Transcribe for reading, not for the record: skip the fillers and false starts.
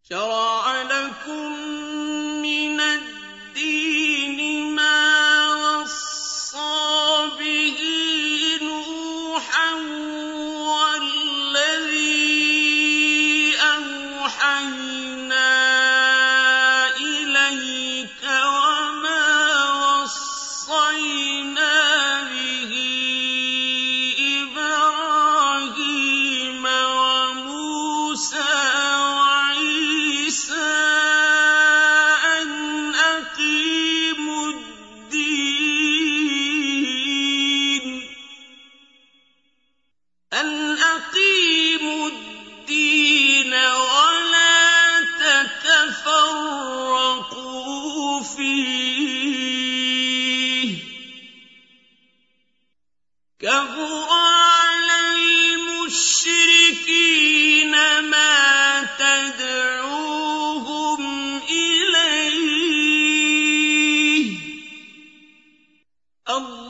شَرَعَ لَكُم مِّنَ الدِّينِ مَا وَصَّىٰ بِهِ نُوحًا وَالَّذِي أَوْحَيْنَا إِلَيْكَ وَمَا وَصَّيْنَا بِهِ إِبْرَاهِيمَ وَمُوسَىٰ وَعِيسَىٰ أَنْ أَقِيمُوا الدِّينَ وَلَا تَتَفَرَّقُوا فِيهِ ۚ كَبُرَ عَلَى الْمُشْرِكِينَ مَا تَدْعُوهُمْ إِلَيْهِ ۚ